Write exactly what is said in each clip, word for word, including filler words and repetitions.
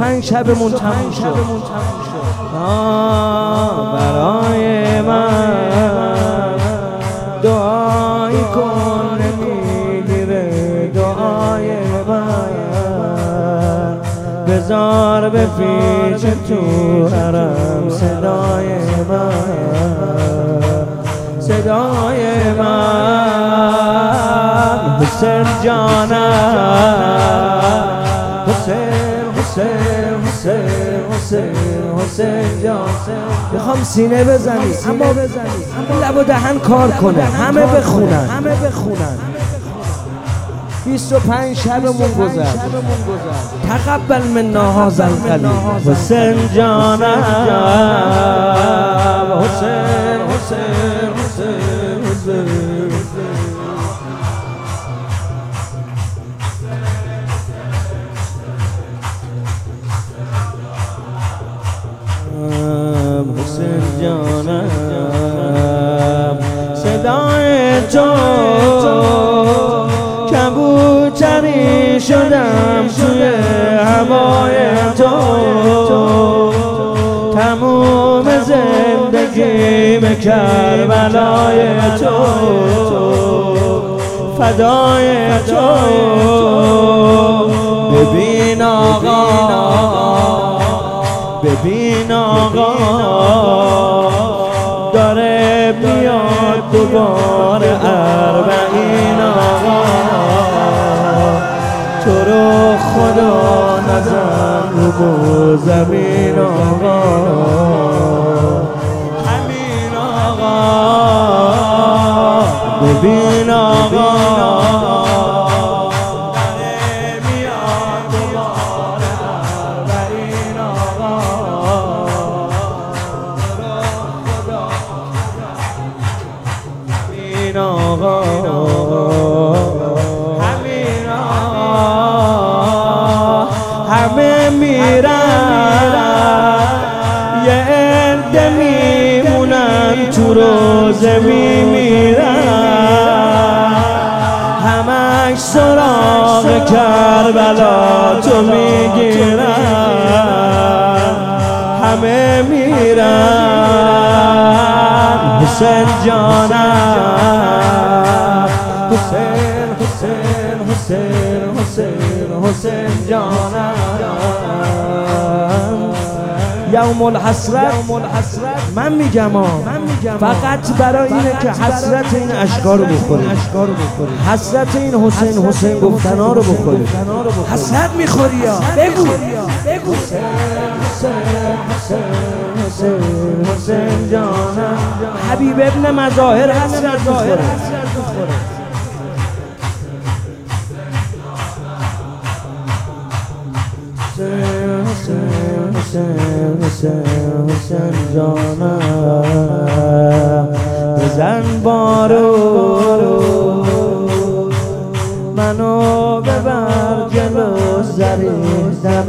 پنج شبمون تموم شد. برای من دعایی کن نمیگیره دعای من، بذار به پیچ تو حرم صدای من، صدای من حسین جانم، حسین حسین حسین حسین حسین جان. میخوام سینه بزنی اما لب و دهن کار کنه، همه بخونن همه بخونن. بیست و پنج شبمون گذشت. تقبل منا هذا القلیل حسین جانم، حسین حسین حسین حسین حسین جانم، صدای تو کبوتری شدم توی هوای تو، تموم زندگی به کربلای تو، فدای تو. ببین آقا ببین آقا داره بیاد دوباره اربعین آقا، تو رو خدا نزن رو زمین آقا، همین آقا. ببین آقا آقا، همین آقا، همه میرن یه عده میمونن تو روزه میمیرن، همش سراغ کربلا تو میگیرن، همه میرن حسین جانم، حسین حسین حسین حسین حسین جانم. یوم الحسرت من میگم فقط برای اینه که حسرت این اشکار رو بخوریم، حسرت این حسین حسین گفتنا رو بخوریم. حسرت میخوری یا بگو بگو حسین حسین جانم، حبیب ابن مظاهر حسرت میخوره. حسین حسین حسین حسین جانم، بزن بارو منو ببر جلو زرین دم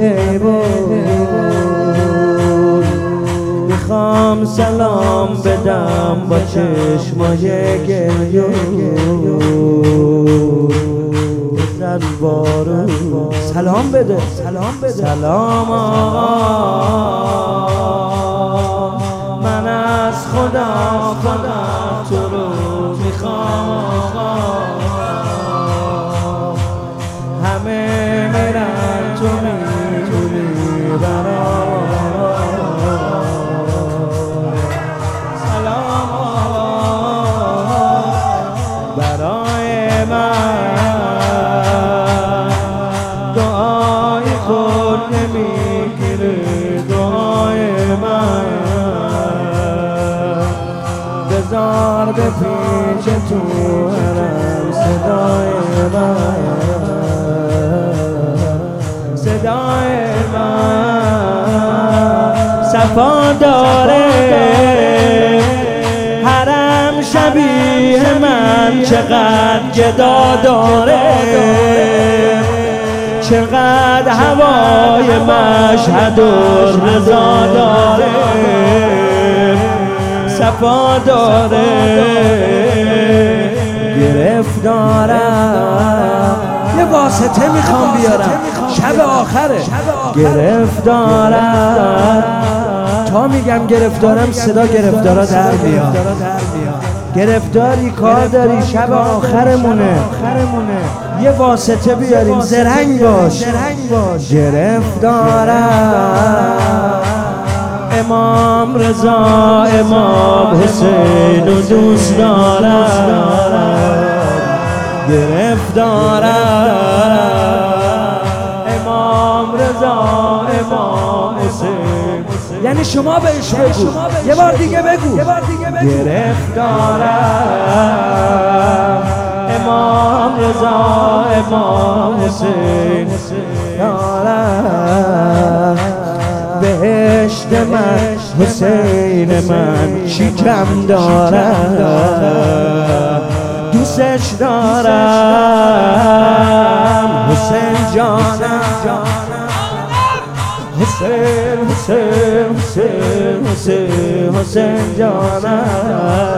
ایوون، میخوام سلام بدم با چشمای گریون، بزن بارو سلام بده سلام بده سلام آقا، من از خدا خدا تو رو میخوام آقا، همه میرن تو میتونی برام، سلام آقا برای من، دعای خود نمیگیره دعای من، بذار به پیچ تو حرم صدای من، صدای من صفا داره، حرم شبیه من چقدر گدا داره، چقدر هوای مشهد و رضا داره، صفا داره، گرفتارم یه واسطه میخوام بیارم، شب آخره. گرفتارم، تا میگم گرفتارم صدا گرفتارا در میاد. گرفتاری کار داری، شب آخرمونه، یه واسطه بیاریم، زرنگ باش. گرفتارم امام رضا امام حسین و دوست دارم. گرفتارم امام رضا امام حسین. یعنی شما بهش بگو، یه بار دیگه بگو. گرفتارم امام رضا امام حسین دارم. بهشت من حسین من چی کم دارم، دوستش دارم حسین جانم. حسین حسین حسین حسین حسین جانم.